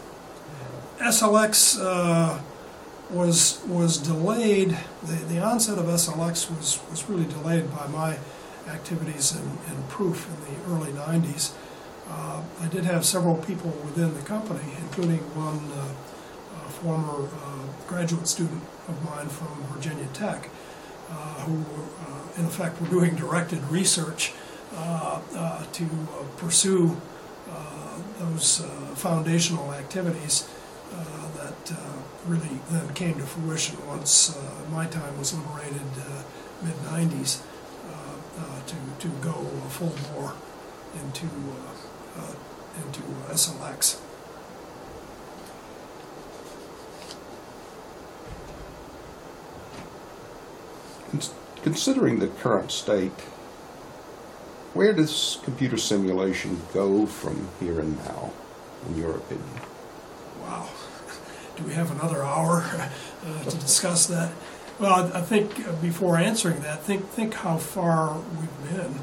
SLX was delayed. The onset of SLX was really delayed by my activities in proof in the early 90s. I did have several people within the company, including one former graduate student of mine from Virginia Tech, who in effect were doing directed research to pursue those foundational activities that really then came to fruition once my time was liberated mid-90s to go full bore into SLX. Considering the current state, where does computer simulation go from here and now, in your opinion? Wow. Do we have another hour to discuss that? Well, I think before answering that, think how far we've been.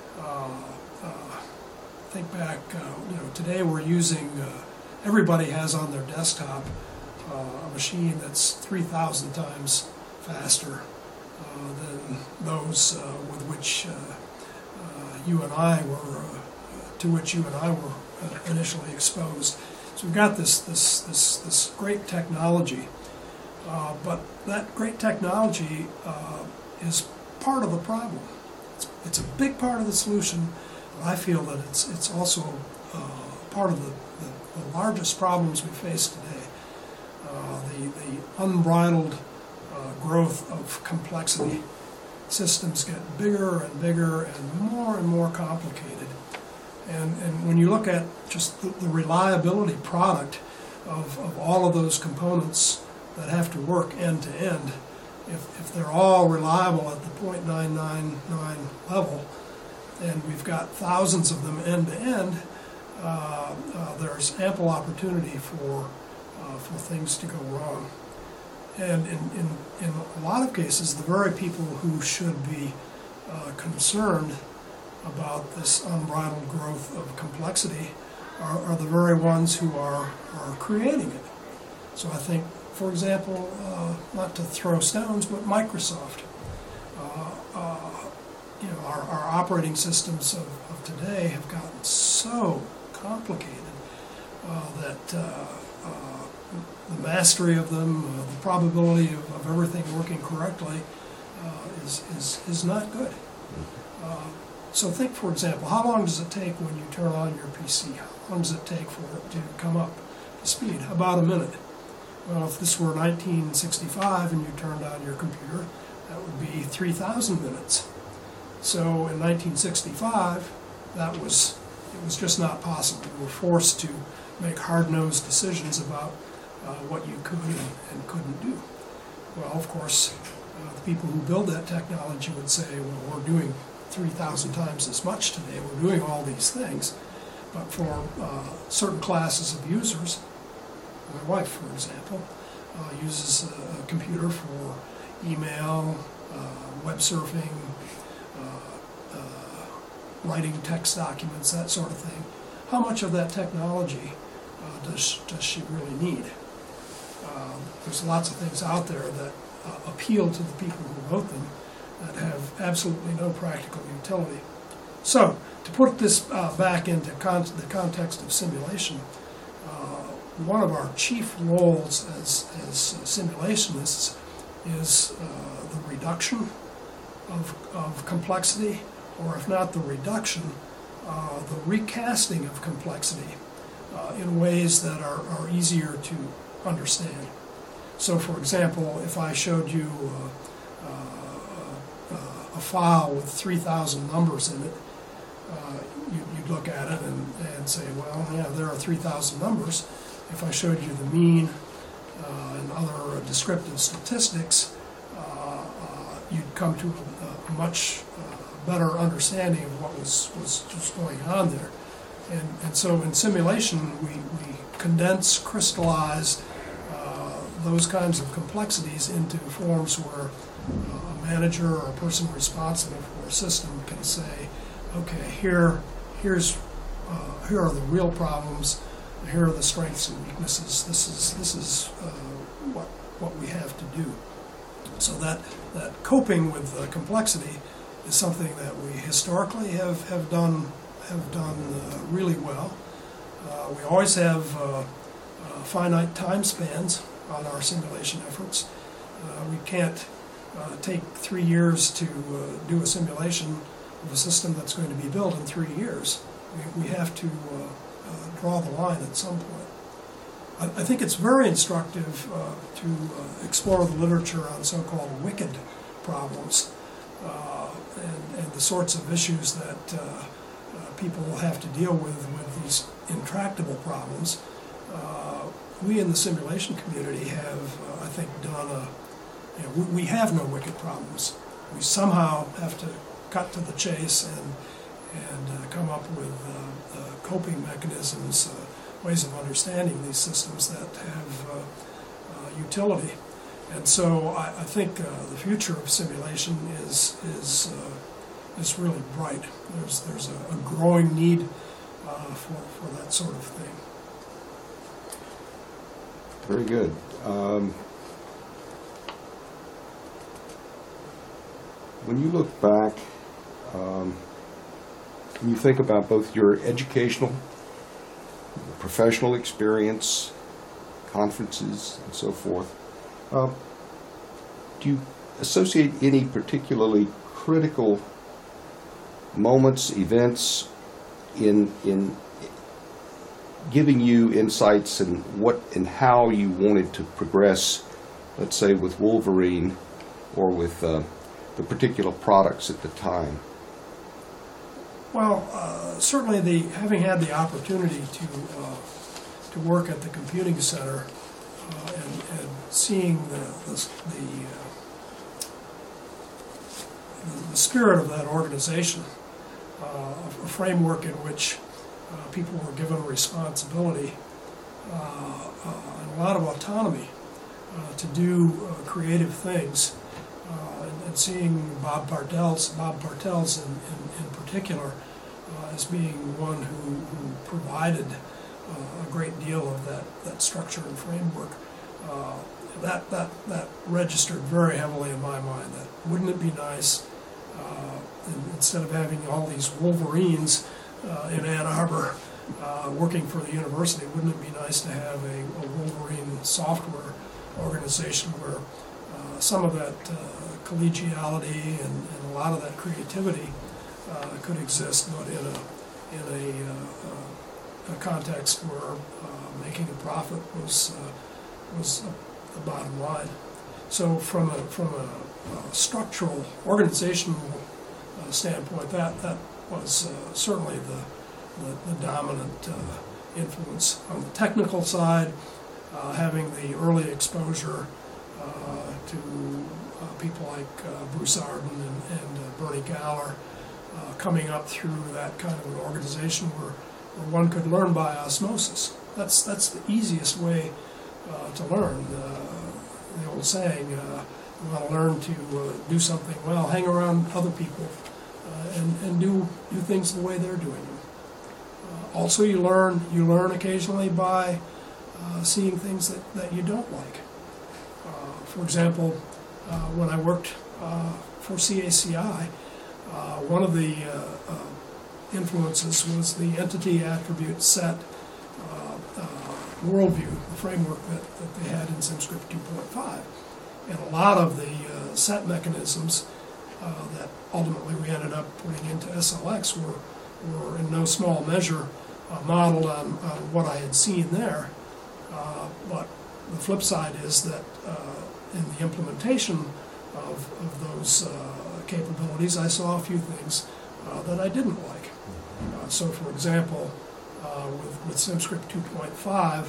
Think back, today we're using, everybody has on their desktop a machine that's 3,000 times faster than those with which you and I were, to which you and I were initially exposed. So we've got this great technology, but that great technology is part of the problem. It's a big part of the solution, but I feel that it's also part of the largest problems we face today. The unbridled growth of complexity. Systems get bigger and bigger and more complicated. And when you look at just the reliability product of all of those components that have to work end to end, if they're all reliable at the 0.999 level, and we've got thousands of them end to end, there's ample opportunity for things to go wrong. And in a lot of cases, the very people who should be concerned about this unbridled growth of complexity are the very ones who are creating it. So I think, for example, not to throw stones, but Microsoft. Our operating systems of today have gotten so complicated that the mastery of them, the probability of everything working correctly is not good. So think, for example, how long does it take when you turn on your PC? How long does it take for it to come up to speed? About a minute. Well, if this were 1965 and you turned on your computer, that would be 3,000 minutes. So in 1965, it was just not possible. We were forced to make hard-nosed decisions about what you could and couldn't do. Well, of course, the people who build that technology would say, well, we're doing 3,000 times as much today, we're doing all these things. But for certain classes of users, my wife, for example, uses a computer for email, web surfing, writing text documents, that sort of thing. How much of that technology does she really need? There's lots of things out there that appeal to the people who wrote them that have absolutely no practical utility. So, to put this back into the context of simulation, one of our chief roles as simulationists is the reduction of complexity, or if not the reduction, the recasting of complexity in ways that are easier to understand. So, for example, if I showed you a file with 3,000 numbers in it, you'd look at it and say, well, yeah, there are 3,000 numbers. If I showed you the mean and other descriptive statistics, you'd come to a much better understanding of what was just going on there. And so in simulation, we condense, crystallize those kinds of complexities into forms where a manager or a person responsible for a system can say, okay, here are the real problems, here are the strengths and weaknesses, this is what we have to do. So that coping with complexity is something that we historically have done really well. We always have finite time spans on our simulation efforts. We can't take 3 years to do a simulation of a system that's going to be built in 3 years. We have to draw the line at some point. I think it's very instructive to explore the literature on so-called wicked problems and the sorts of issues that people will have to deal with these intractable problems. We in the simulation community have, I think, done we have no wicked problems. We somehow have to cut to the chase and come up with coping mechanisms, ways of understanding these systems that have utility. And so I think the future of simulation is really bright. There's a growing need for that sort of thing. Very good. When you look back, when you think about both your educational, professional experience, conferences, and so forth, do you associate any particularly critical moments, events in giving you insights in what and how you wanted to progress, let's say with Wolverine or with the particular products at the time? Well, certainly having had the opportunity to work at the computing center and seeing the spirit of that organization, a framework in which people were given responsibility and a lot of autonomy to do creative things, and seeing Bob Bartels in particular as being one who provided a great deal of that structure and framework, that registered very heavily in my mind. That wouldn't it be nice, instead of having all these Wolverines in Ann Arbor working for the university, wouldn't it be nice to have a Wolverine software organization where some of that collegiality and a lot of that creativity could exist, but in a context where making a profit was the bottom line. So from a structural, organizational standpoint, that was certainly the dominant influence. On the technical side, having the early exposure to people like Bruce Arden and Bernie Galler, coming up through that kind of an organization where one could learn by osmosis. That's the easiest way to learn. The old saying, you want to learn to do something well, hang around other people and do things the way they're doing them. Also, you learn occasionally by seeing things that you don't like. For example, when I worked for CACI, one of the influences was the entity attribute set worldview, the framework that they had in SimScript 2.5. And a lot of the set mechanisms that ultimately we ended up putting into SLX were in no small measure modeled on what I had seen there. But the flip side is that in the implementation of those capabilities, I saw a few things that I didn't like. So, for example, with SimScript 2.5,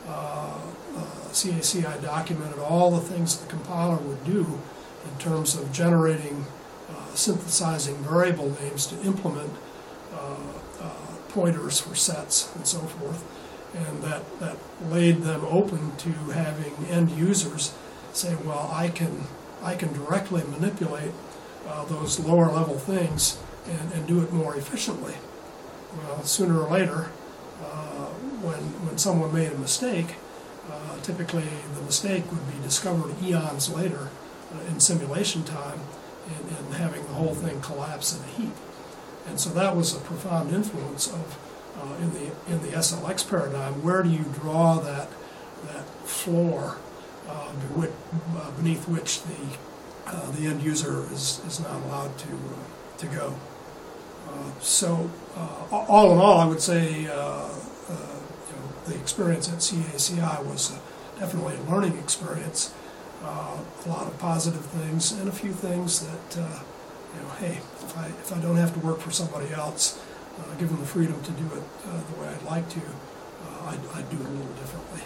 CACI documented all the things the compiler would do in terms of generating, synthesizing variable names to implement pointers for sets and so forth, and that laid them open to having end users say, well, I can directly manipulate those lower level things and do it more efficiently. Well, sooner or later, when someone made a mistake, typically the mistake would be discovered eons later in simulation time and having the whole thing collapse in a heap. And so that was a profound influence of in the SLX paradigm. Where do you draw that floor beneath which the end user is not allowed to go? So all in all, I would say the experience at CACI was definitely a learning experience. A lot of positive things and a few things that hey, if I don't have to work for somebody else, given the freedom to do it the way I'd like to, I'd do it a little differently.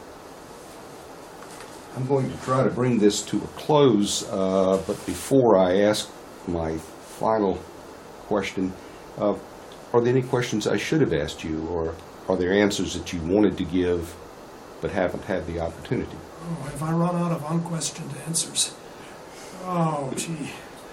I'm going to try to bring this to a close, but before I ask my final question, are there any questions I should have asked you, or are there answers that you wanted to give but haven't had the opportunity? Oh, have I run out of unquestioned answers? Oh, gee.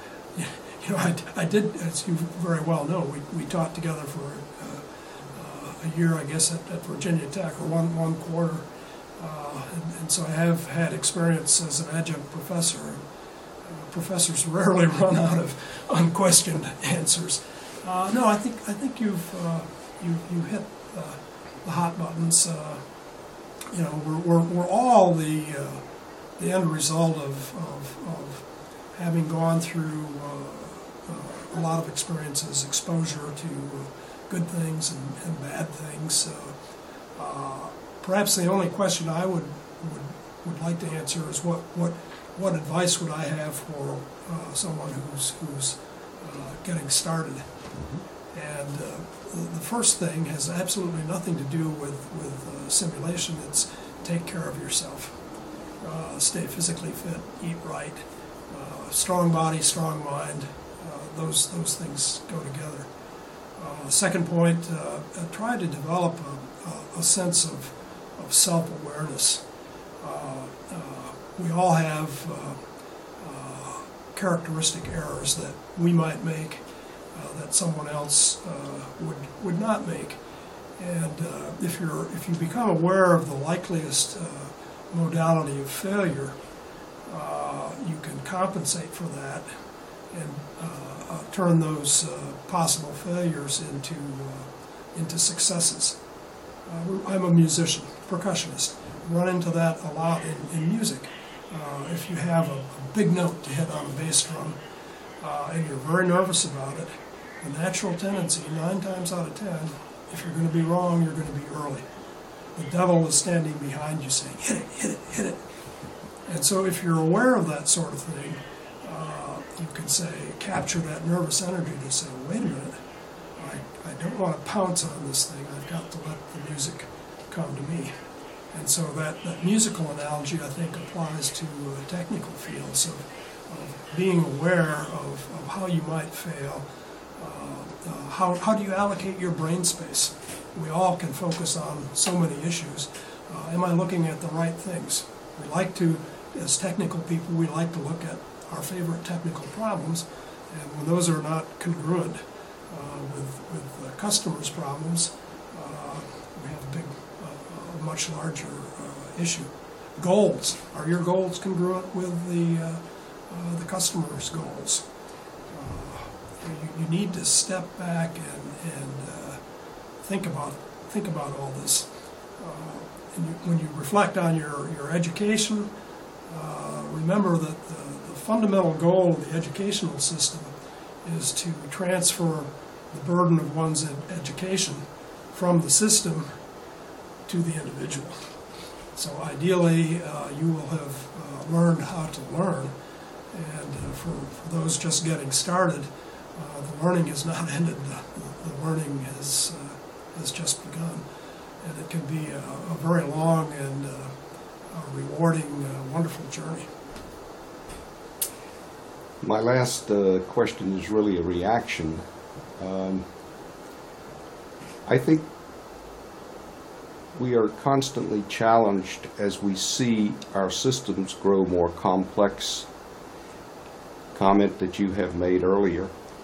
I did, as you very well know, we taught together for a year, I guess, at Virginia Tech, or one quarter. And so I have had experience as an adjunct professor. Professors rarely run out of unquestioned answers. No, I think you've hit the hot buttons. We're all the end result of having gone through a lot of experiences, exposure to good things and bad things. Perhaps the only question I would like to answer is what advice would I have for someone who's getting started? And the first thing has absolutely nothing to do with simulation. It's take care of yourself. Stay physically fit, eat right, strong body, strong mind. Those things go together. Second point, try to develop a sense of self-awareness. We all have characteristic errors that we might make that someone else would not make. And if you become aware of the likeliest modality of failure, you can compensate for that and turn those possible failures into successes. I'm a musician, percussionist. Run into that a lot in music. If you have a big note to hit on a bass drum and you're very nervous about it, the natural tendency, 9 times out of 10, if you're going to be wrong, you're going to be early. The devil is standing behind you saying, hit it, hit it, hit it. And so if you're aware of that sort of thing, you could say, capture that nervous energy to say, wait a minute, I don't want to pounce on this thing, I've got to let the music come to me. And so that musical analogy, I think, applies to technical fields of being aware of how you might fail. How do you allocate your brain space? We all can focus on so many issues. Am I looking at the right things? We like to, as technical people, we like to look at our favorite technical problems, and when those are not congruent with the customer's problems, we have a much larger issue. Goals. Are your goals congruent with the customer's goals? You need to step back and think about all this. And when you reflect on your education, remember that the fundamental goal of the educational system is to transfer the burden of one's education from the system to the individual. So ideally, you will have learned how to learn, and for those just getting started, the learning has not ended. The learning has just begun, and it can be a very long and a rewarding, wonderful journey. My last question is really a reaction. I think we are constantly challenged as we see our systems grow more complex. Comment that you have made earlier.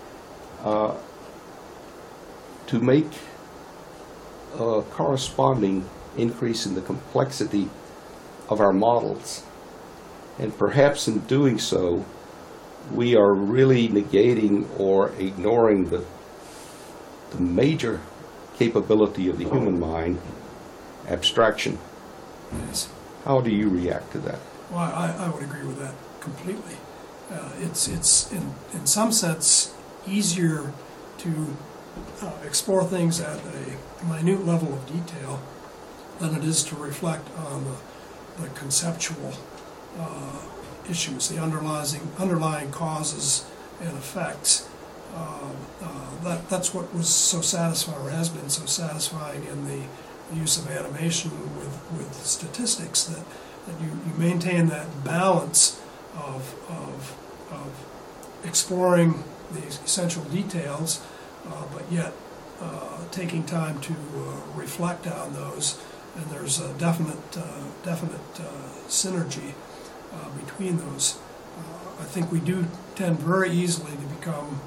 To make a corresponding increase in the complexity of our models. And perhaps in doing so, we are really negating or ignoring the major capability of the human mind, abstraction. Yes. How do you react to that? Well, I would agree with that completely. It's in some sense easier to explore things at a minute level of detail than it is to reflect on the conceptual issues, the underlying causes and effects. That's what was so satisfying, or has been so satisfying in the use of animation with statistics, that you maintain that balance of exploring the essential details, but yet taking time to reflect on those, and there's a definite synergy between those. I think we do tend very easily to become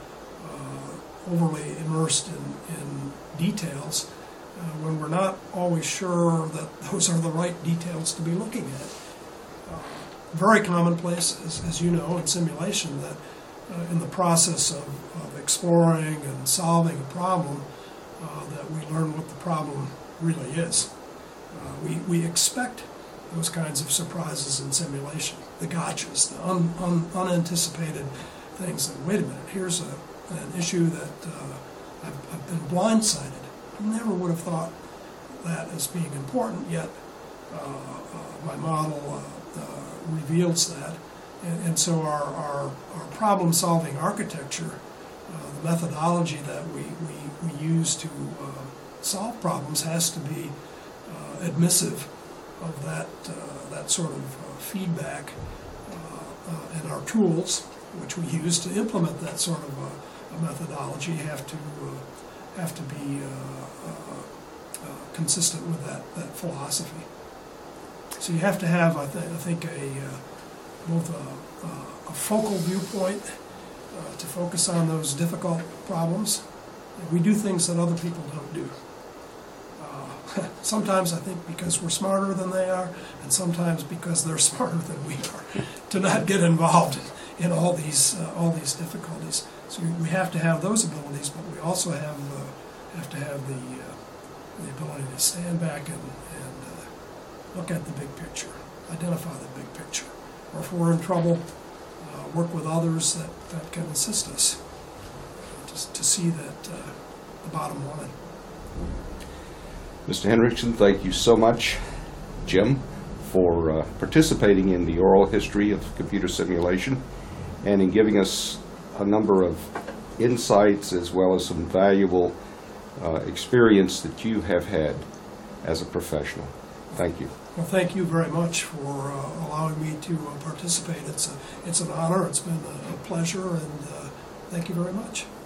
overly immersed in details when we're not always sure that those are the right details to be looking at. Very commonplace, as you know, in simulation, that in the process of exploring and solving a problem, that we learn what the problem really is. We expect those kinds of surprises in simulation, the gotchas, the unanticipated things. That, wait a minute, here's an issue that I've been blindsided. I never would have thought that as being important, yet my model reveals that. And so our problem-solving architecture, the methodology that we use to solve problems, has to be admissive of that sort of feedback, and our tools, which we use to implement that sort of a methodology, have to be consistent with that philosophy. So you have to have, I think, both a focal viewpoint to focus on those difficult problems. We do things that other people don't do. Sometimes I think because we're smarter than they are, and sometimes because they're smarter than we are, to not get involved in all these difficulties. So we have to have those abilities, but we also have to have the ability to stand back and look at the big picture, identify the big picture. Or if we're in trouble, work with others that can assist us to see that the bottom line. Mr. Henriksen, thank you so much. Jim, for participating in the oral history of computer simulation. and in giving us a number of insights as well as some valuable experience that you have had as a professional. Thank you. Well, thank you very much for allowing me to participate. It's an honor. It's been a pleasure, and thank you very much.